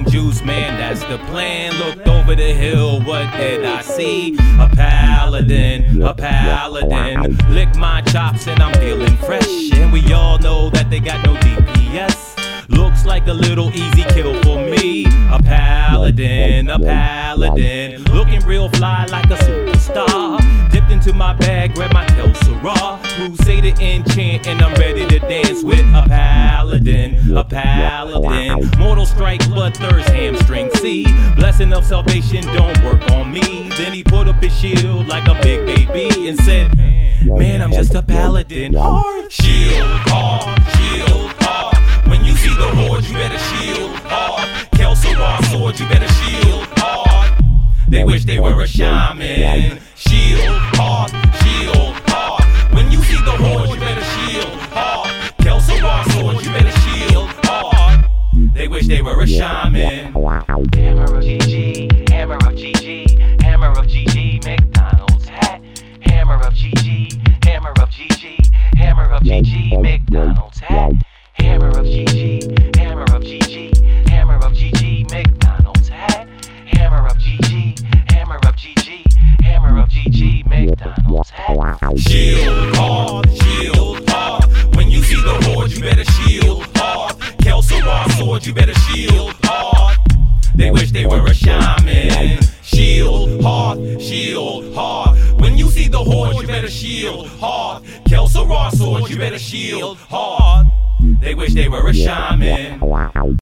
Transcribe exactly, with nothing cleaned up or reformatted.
some juice, man, that's the plan. Looked over the hill, what did I see? A paladin, a paladin. Lick my chops and I'm feeling fresh. And we all know that they got no D P S. Looks like a little easy kill for me. A paladin, a paladin. Looking real fly like a superstar. Dipped into my bag, grabbed my Telsera. Crusader enchant and I'm ready to dance with a paladin, a paladin. Mortal strike, bloodthirst, hamstring. See, blessing of salvation don't work on me. Then he put up his shield like a big baby and said, man, I'm just a paladin. Hard. Shield hard, shield hard. When you see the horde, you better shield hard. Kel'Thuzad sword, you better shield hard. They wish they were a shaman. Shield hard, shield hard. When you see the horde, you better shield hard. Kel'Thuzad sword, you better shield hard. They wish they were a shaman. Hammer of G G, hammer of G G, hammer of G G, McDonald's hat. Hammer of G G, hammer of G G, hammer of G G, McDonald's hat. Hammer of G G, hammer of G G, hammer of G G, McDonald's hat. Hammer of G G, hammer of G G, hammer of G G, McDonald's hat. Shield hard, shield hard. When you see the horde, you better shield hard. Kel'Thuzad sword, you better shield hard. They wish they were a shaman. Shield hard, shield hard. When you see the horde, you better shield hard. Kel'Thuzad sword, you better shield hard. They wish they were a shaman.